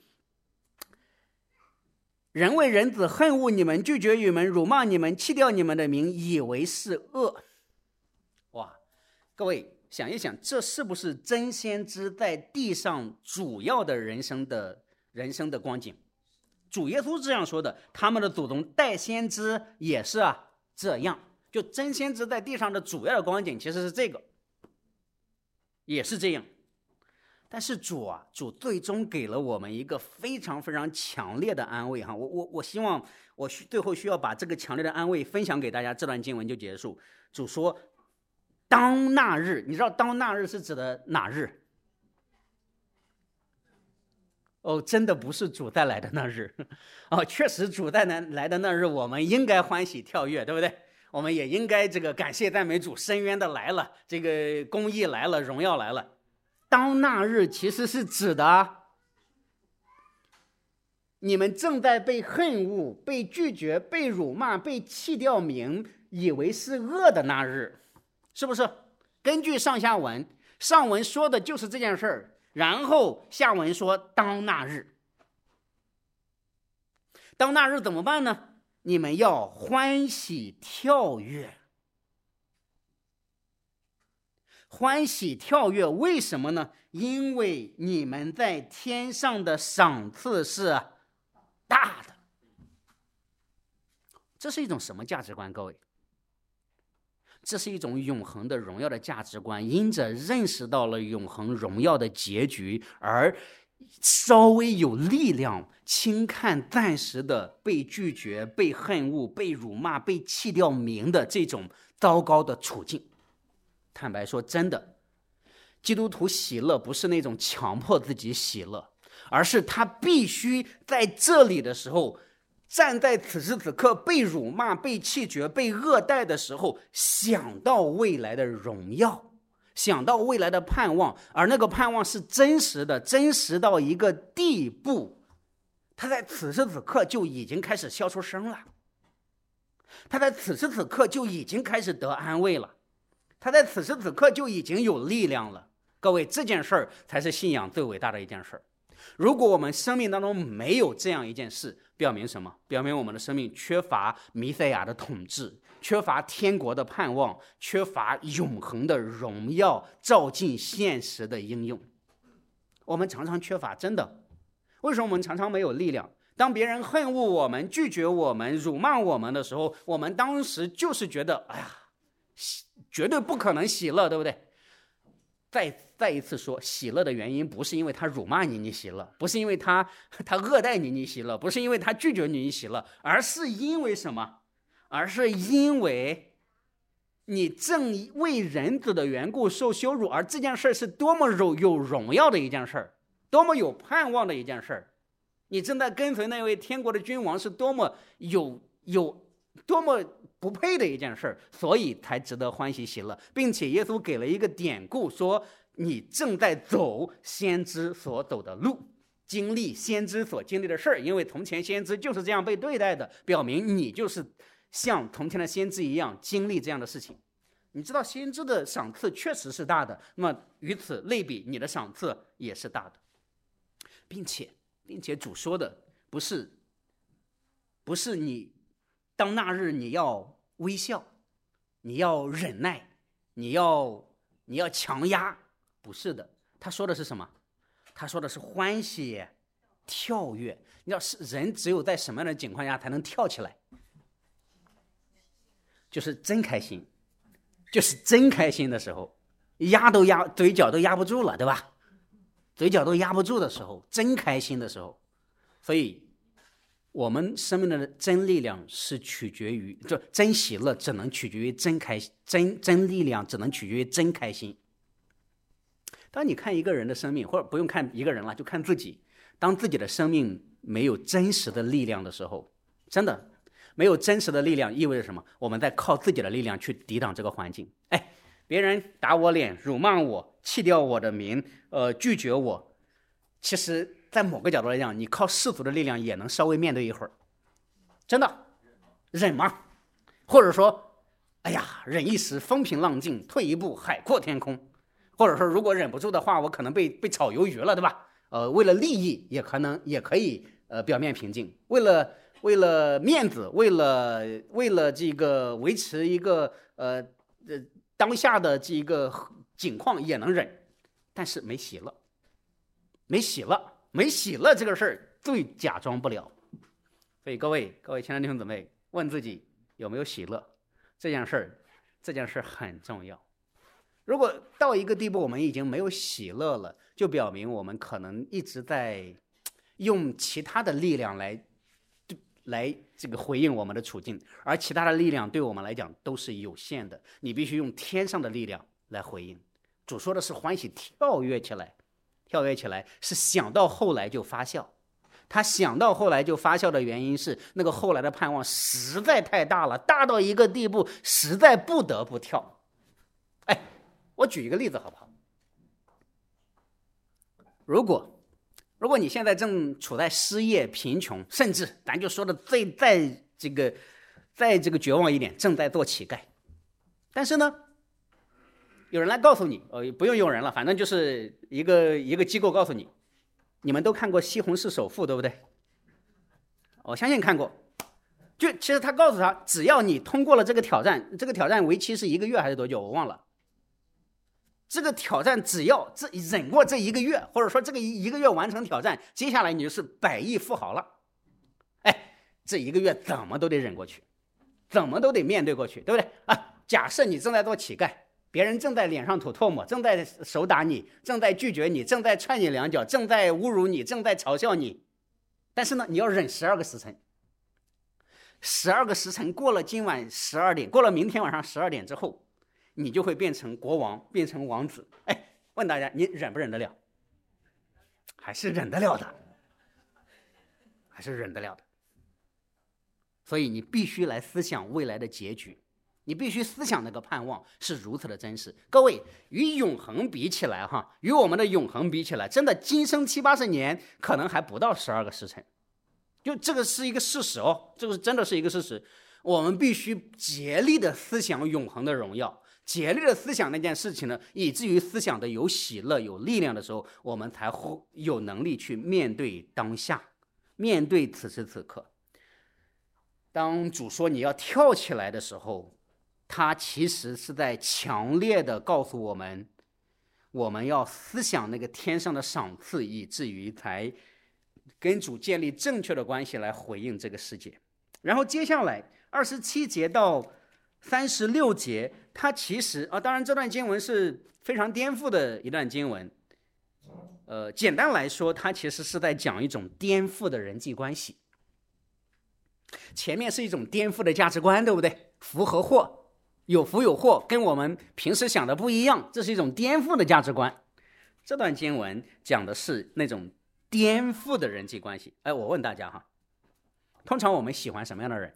人为人子，恨恶你们，拒绝你们，辱骂你们，弃掉你们的名，以为是恶。哇，各位想一想，这是不是真先知在地上主要的人生的人生的光景？主耶稣这样说的，他们的祖宗代先知也是啊这样。就真先知在地上的主要的光景其实是这个，也是这样。但是主啊，主最终给了我们一个非常非常强烈的安慰哈。我我我希望我最后需要把这个强烈的安慰分享给大家，这段经文就结束。主说，当那日，你知道当那日是指的哪日？哦，真的不是主再来的那日哦，确实主再来的那日，我们应该欢喜跳跃，对不对？我们也应该这个感谢赞美主，深渊的来了，这个公义来了，荣耀来了。当那日其实是指的你们正在被恨恶、被拒绝、被辱骂、被弃掉名，以为是恶的那日，是不是？根据上下文，上文说的就是这件事儿，然后下文说当那日。当那日怎么办呢？你们要欢喜跳跃。欢喜跳跃，为什么呢？因为你们在天上的赏赐是大的。这是一种什么价值观？各位，这是一种永恒的荣耀的价值观。因着认识到了永恒荣耀的结局，而稍微有力量轻看暂时的被拒绝、被恨恶、被辱骂、被弃掉名的这种糟糕的处境。坦白说，真的，基督徒喜乐不是那种强迫自己喜乐，而是他必须在这里的时候站在此时此刻被辱骂、被弃绝、被恶待的时候，想到未来的荣耀，想到未来的盼望，而那个盼望是真实的，真实到一个地步，他在此时此刻就已经开始笑出声了，他在此时此刻就已经开始得安慰了，他在此时此刻就已经有力量了。各位，这件事儿才是信仰最伟大的一件事儿。如果我们生命当中没有这样一件事，表明什么？表明我们的生命缺乏弥赛亚的统治，缺乏天国的盼望，缺乏永恒的荣耀照进现实的应用。我们常常缺乏，真的。为什么我们常常没有力量？当别人恨恶我们、拒绝我们、辱骂我们的时候，我们当时就是觉得，哎呀，绝对不可能喜乐，对不对？再再一次说，喜乐的原因不是因为他辱骂你你喜乐，不是因为他他恶待你你喜乐，不是因为他拒绝你你喜乐，而是因为什么？而是因为你正为人子的缘故受羞辱，而这件事是多么有荣耀的一件事，多么有盼望的一件事。你正在跟随那位天国的君王，是多么有有多么不配的一件事，所以才值得欢喜喜乐。并且耶稣给了一个典故，说你正在走先知所走的路，经历先知所经历的事儿，因为从前先知就是这样被对待的，表明你就是像从前的先知一样经历这样的事情。你知道先知的赏赐确实是大的，那么与此类比，你的赏赐也是大的。并且并且主说的不是不是你当那日你要微笑，你要忍耐，你要你要强压，不是的。他说的是什么？他说的是欢喜跳跃。你知道是人只有在什么样的情况下才能跳起来？就是真开心，就是真开心的时候，压都压嘴角都压不住了，对吧？嘴角都压不住的时候，真开心的时候。所以我们生命的真力量是取决于，就真喜乐只能取决于真开心，真真力量只能取决于真开心。当你看一个人的生命，或者不用看一个人了，就看自己，当自己的生命没有真实的力量的时候，真的没有真实的力量意味着什么？我们在靠自己的力量去抵挡这个环境。哎，别人打我脸，辱骂我，弃掉我的名，呃，拒绝我，其实在某个角度来讲，你靠世俗的力量也能稍微面对一会儿，真的忍吗？或者说，哎呀，忍一时风平浪静，退一步海阔天空。或者说，如果忍不住的话，我可能被被炒鱿鱼了，对吧？呃，为了利益也可能也可以呃表面平静，为了为了面子，为了为了这个维持一个呃呃当下的这个境况也能忍，但是没喜乐，没喜乐。没喜乐这个事儿最假装不了。所以各位各位亲爱的弟兄姊妹，问自己有没有喜乐，这件事儿这件事儿很重要。如果到一个地步我们已经没有喜乐了，就表明我们可能一直在用其他的力量来来这个回应我们的处境，而其他的力量对我们来讲都是有限的，你必须用天上的力量来回应。主说的是欢喜跳跃起来，跳跃起来是想到后来就发笑。他想到后来就发笑的原因是那个后来的盼望实在太大了，大到一个地步实在不得不跳。哎，我举一个例子好不好？如果如果你现在正处在失业、贫穷，甚至咱就说的最在这个在这个绝望一点，正在做乞丐，但是呢有人来告诉你，呃，不用有人了，反正就是一个一个机构告诉你，你们都看过《西红柿首富》对不对？我相信看过。就其实他告诉他，只要你通过了这个挑战，这个挑战为期是一个月还是多久我忘了。这个挑战只要这忍过这一个月，或者说这个一个月完成挑战，接下来你就是百亿富豪了。哎，这一个月怎么都得忍过去，怎么都得面对过去，对不对啊？假设你正在做乞丐，别人正在脸上吐唾沫，正在手打你，正在拒绝你，正在踹你两脚，正在侮辱你，正在嘲笑你，但是呢，你要忍十二个时辰。十二个时辰过了，今晚十二点，过了明天晚上十二点之后，你就会变成国王，变成王子。哎，问大家，你忍不忍得了？还是忍得了的，还是忍得了的。 所以你必须来思想未来的结局，你必须思想那个盼望是如此的真实。各位，与永恒比起来哈，与我们的永恒比起来，真的今生七八十年可能还不到十二个时辰，就这个是一个事实哦，这个真的是一个事实。我们必须竭力的思想永恒的荣耀，竭力的思想那件事情呢，以至于思想的有喜乐有力量的时候，我们才会有能力去面对当下，面对此时此刻。当主说你要跳起来的时候，他其实是在强烈的告诉我们，我们要思想那个天上的赏赐，以至于才跟主建立正确的关系来回应这个世界。然后接下来二十七节到三十六节，它其实啊，当然这段经文是非常颠覆的一段经文。呃，简单来说，它其实是在讲一种颠覆的人际关系。前面是一种颠覆的价值观，对不对？福和祸，有福有祸，跟我们平时想的不一样，这是一种颠覆的价值观。这段经文讲的是那种颠覆的人际关系。哎，我问大家哈，通常我们喜欢什么样的人？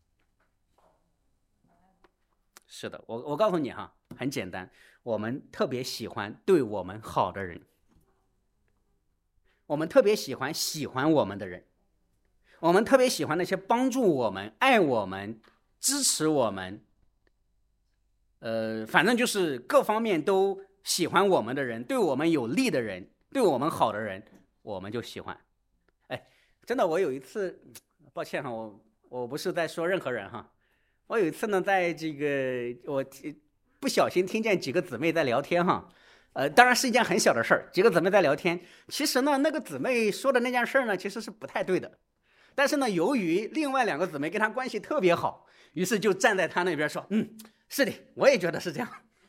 是的，我我告诉你哈，很简单，我们特别喜欢对我们好的人，我们特别喜欢喜欢我们的人，我们特别喜欢那些帮助我们、爱我们、支持我们，呃，反正就是各方面都喜欢我们的人，对我们有利的人，对我们好的人，我们就喜欢。哎，真的，我有一次，抱歉哈，我我不是在说任何人哈。我有一次呢，在这个我不小心听见几个姊妹在聊天哈，呃，当然是一件很小的事儿，几个姊妹在聊天。其实呢，那个姊妹说的那件事呢，其实是不太对的。但是呢，由于另外两个姊妹跟她关系特别好，于是就站在她那边说：“嗯，是的，我也觉得是这样。”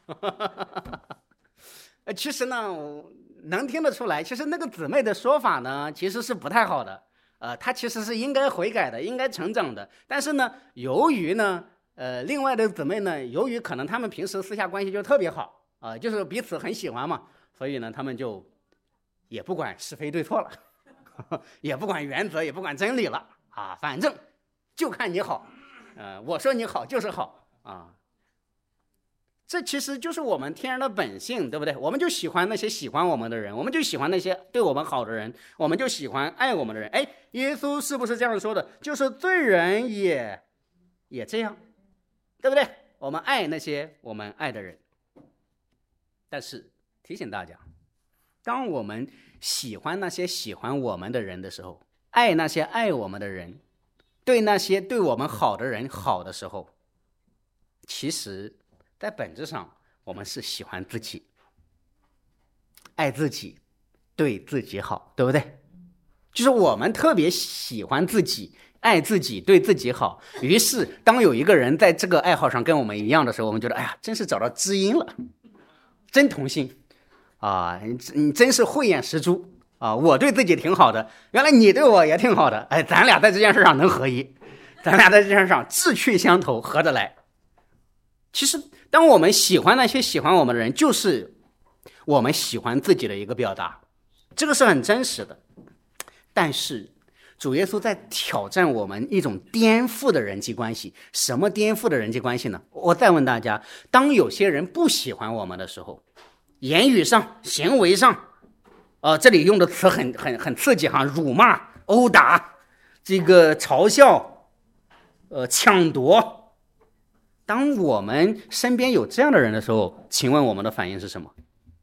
其实呢，能听得出来，其实那个姊妹的说法呢，其实是不太好的。呃，她其实是应该悔改的，应该成长的。但是呢，由于呢，呃，另外的姊妹呢，由于可能他们平时私下关系就特别好啊、呃，就是彼此很喜欢嘛，所以呢，他们就也不管是非对错了，呵呵，也不管原则，也不管真理了啊，反正就看你好，呃，我说你好就是好啊。这其实就是我们天然的本性，对不对？我们就喜欢那些喜欢我们的人，我们就喜欢那些对我们好的人，我们就喜欢爱我们的人。哎，耶稣是不是这样说的？就是罪人也也这样，对不对？我们爱那些我们爱的人。但是提醒大家，当我们喜欢那些喜欢我们的人的时候，爱那些爱我们的人，对那些对我们好的人好的时候，其实在本质上，我们是喜欢自己，爱自己，对自己好，对不对？就是我们特别喜欢自己，爱自己，对自己好。于是，当有一个人在这个爱好上跟我们一样的时候，我们觉得，哎呀，真是找到知音了，真同心啊！你真是慧眼识珠啊！我对自己挺好的，原来你对我也挺好的，哎，咱俩在这件事上能合一，咱俩在这件事上志趣相投，合得来。其实当我们喜欢那些喜欢我们的人，就是我们喜欢自己的一个表达，这个是很真实的。但是主耶稣在挑战我们一种颠覆的人际关系。什么颠覆的人际关系呢？我再问大家，当有些人不喜欢我们的时候，言语上行为上呃，这里用的词很很很刺激哈，辱骂、殴打、这个嘲笑、呃抢夺。当我们身边有这样的人的时候，请问我们的反应是什么？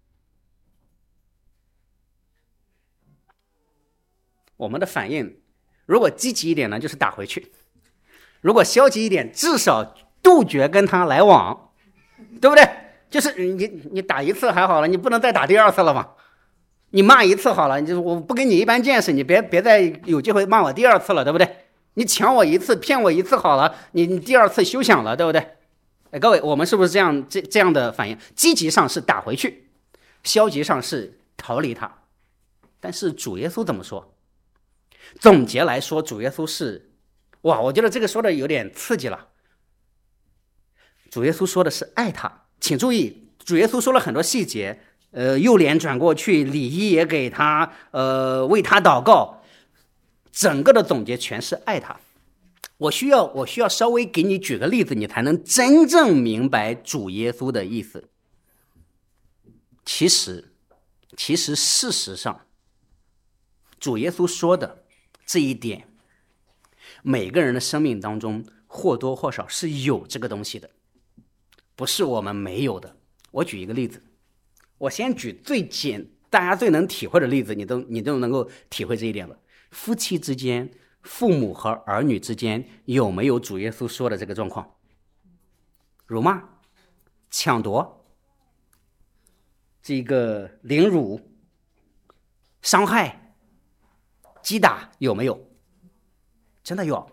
我们的反应如果积极一点呢，就是打回去；如果消极一点，至少杜绝跟他来往，对不对？就是你你打一次还好了，你不能再打第二次了嘛。你骂一次好了，你就我不跟你一般见识，你别别再有机会骂我第二次了，对不对？你抢我一次，骗我一次好了，你你第二次休想了，对不对？哎，各位，我们是不是这样这这样的反应？积极上是打回去，消极上是逃离他。但是主耶稣怎么说？总结来说，主耶稣是，哇，我觉得这个说的有点刺激了。主耶稣说的是爱他，请注意，主耶稣说了很多细节，呃，右脸转过去，礼衣也给他，呃，为他祷告，整个的总结全是爱他。 我需要我需要稍微给你举个例子，你才能真正明白主耶稣的意思。其实其实事实上，主耶稣说的这一点，每个人的生命当中或多或少是有这个东西的，不是我们没有的。我举一个例子，我先举最简大家最能体会的例子，你都你都能够体会这一点了。夫妻之间，父母和儿女之间有没有主耶稣说的这个状况？辱骂、抢夺、这个凌辱、伤害、击打，有没有？真的有，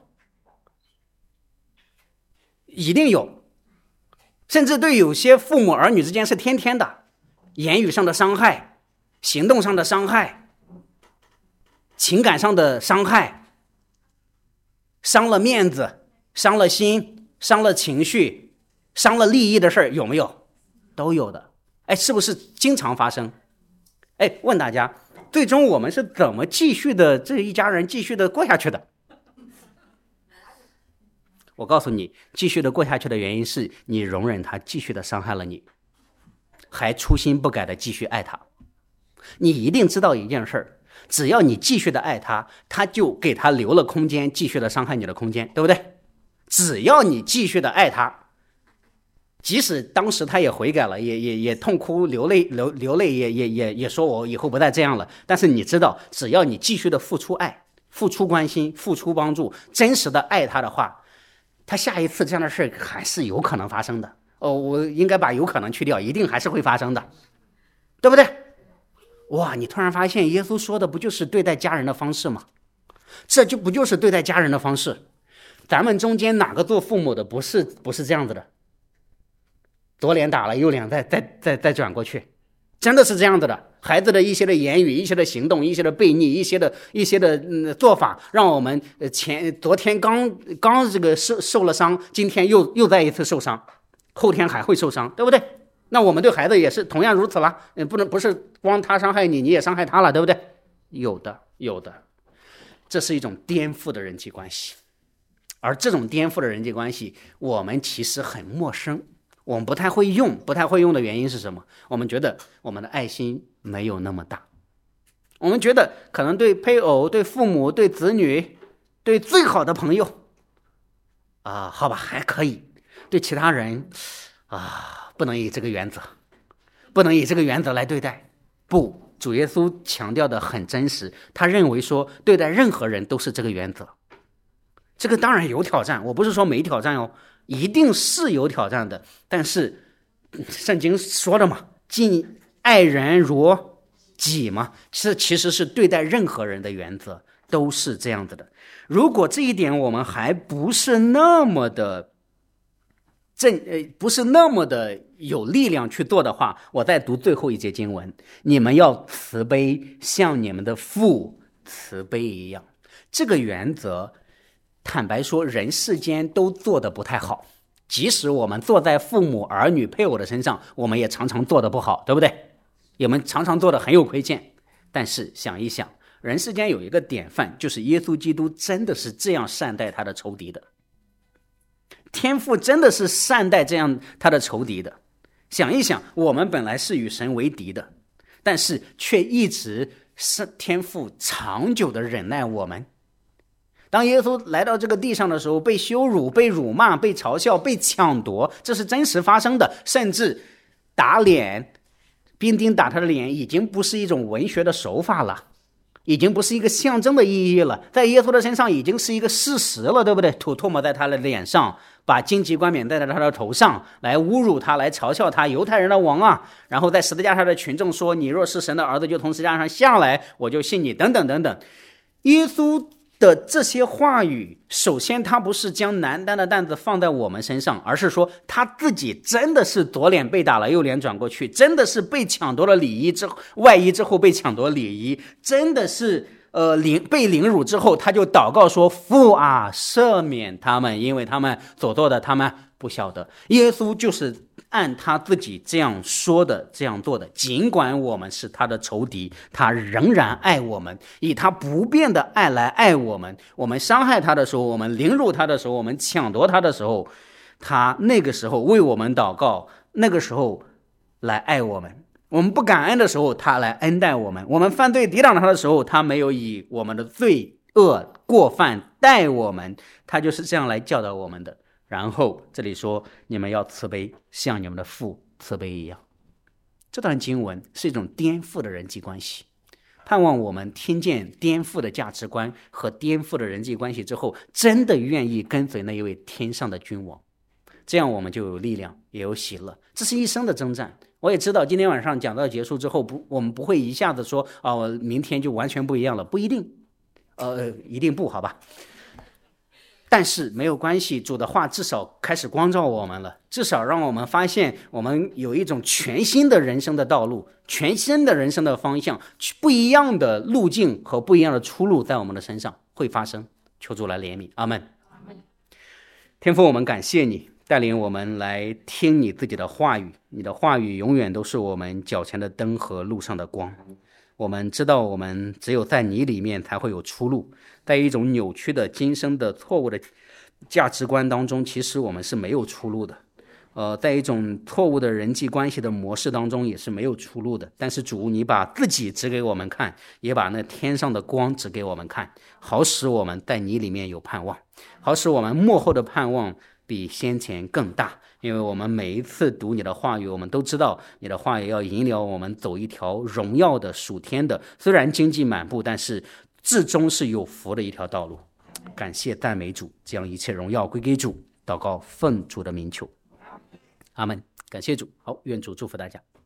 一定有。甚至对有些父母儿女之间是天天的，言语上的伤害，行动上的伤害，情感上的伤害，伤了面子，伤了心，伤了情绪，伤了利益的事儿，有没有？都有的。哎，是不是经常发生？哎，问大家，最终我们是怎么继续的这一家人继续的过下去的？我告诉你，继续的过下去的原因是你容忍他继续的伤害了你，还初心不改的继续爱他。你一定知道一件事儿，只要你继续的爱他，他就给他留了空间继续的伤害你的空间，对不对？只要你继续的爱他，即使当时他也悔改了，也也也痛哭流泪流流泪，也也也也说我以后不再这样了，但是你知道，只要你继续的付出爱，付出关心，付出帮助，真实的爱他的话，他下一次这样的事还是有可能发生的。哦，我应该把有可能去掉，一定还是会发生的，对不对？哇，你突然发现耶稣说的不就是对待家人的方式吗？这就不就是对待家人的方式？咱们中间哪个做父母的不是不是这样子的？左脸打了右脸再再再再转过去，真的是这样子的。孩子的一些的言语，一些的行动，一些的悖逆，一些的一些的、嗯、做法，让我们前昨天刚刚这个受受了伤，今天又又再一次受伤，后天还会受伤，对不对？那我们对孩子也是同样如此了，不能不是光他伤害你，你也伤害他了，对不对？有的，有的，这是一种颠覆的人际关系，而这种颠覆的人际关系，我们其实很陌生，我们不太会用，不太会用的原因是什么？我们觉得我们的爱心没有那么大，我们觉得可能对配偶、对父母、对子女、对最好的朋友，啊，好吧，还可以，对其他人，啊。不能以这个原则，不能以这个原则来对待。不，主耶稣强调的很真实，他认为说对待任何人都是这个原则。这个当然有挑战，我不是说没挑战哦，一定是有挑战的。但是圣经说的嘛，敬爱人如己嘛，这其实是对待任何人的原则，都是这样子的。如果这一点我们还不是那么的正呃，不是那么的有力量去做的话，我再读最后一节经文，你们要慈悲，像你们的父慈悲一样。这个原则，坦白说，人世间都做得不太好。即使我们做在父母、儿女、配偶的身上，我们也常常做得不好，对不对？我们常常做得很有亏欠。但是想一想，人世间有一个典范，就是耶稣基督真的是这样善待他的仇敌的。天父真的是善待这样他的仇敌的。想一想，我们本来是与神为敌的，但是却一直是天父长久的忍耐我们。当耶稣来到这个地上的时候，被羞辱、被辱骂、被嘲笑、被抢夺，这是真实发生的。甚至打脸，兵丁打他的脸已经不是一种文学的手法了，已经不是一个象征的意义了，在耶稣的身上已经是一个事实了，对不对？吐唾沫在他的脸上，把荆棘冠冕戴在他的头上，来侮辱他，来嘲笑他，犹太人的王啊！然后在十字架上的群众说：“你若是神的儿子，就从十字架上下来，我就信你。”等等等等。耶稣的这些话语，首先他不是将难担的担子放在我们身上，而是说他自己真的是左脸被打了，右脸转过去，真的是被抢夺了礼仪之后，外衣之后被抢夺礼仪，真的是呃凌被凌辱之后，他就祷告说：“父啊，赦免他们，因为他们所做的他们不晓得。”耶稣就是按他自己这样说的这样做的，尽管我们是他的仇敌，他仍然爱我们，以他不变的爱来爱我们。我们伤害他的时候，我们凌辱他的时候，我们抢夺他的时候，他那个时候为我们祷告，那个时候来爱我们。我们不感恩的时候，他来恩待我们；我们犯罪抵挡他的时候，他没有以我们的罪恶过犯待我们，他就是这样来教导我们的。然后这里说，你们要慈悲，像你们的父慈悲一样。这段经文是一种颠覆的人际关系，盼望我们听见颠覆的价值观和颠覆的人际关系之后，真的愿意跟随那一位天上的君王，这样我们就有力量，也有喜乐。这是一生的征战。我也知道今天晚上讲到结束之后，不，我们不会一下子说哦，明天就完全不一样了，不一定，呃，一定不好吧。但是没有关系，主的话至少开始光照我们了，至少让我们发现我们有一种全新的人生的道路，全新的人生的方向，不一样的路径和不一样的出路在我们的身上会发生。求主来怜悯，阿们。天父，我们感谢你带领我们来听你自己的话语，你的话语永远都是我们脚前的灯和路上的光。我们知道我们只有在你里面才会有出路，在一种扭曲的今生的错误的价值观当中，其实我们是没有出路的。呃，在一种错误的人际关系的模式当中也是没有出路的。但是主，你把自己指给我们看，也把那天上的光指给我们看，好使我们在你里面有盼望，好使我们幕后的盼望比先前更大。因为我们每一次读你的话语，我们都知道你的话语要引领我们走一条荣耀的属天的，虽然荆棘满布，但是至终是有福的一条道路。感谢赞美主，将一切荣耀归给主。祷告奉主的名求，阿们。感谢主。好，愿主祝福大家。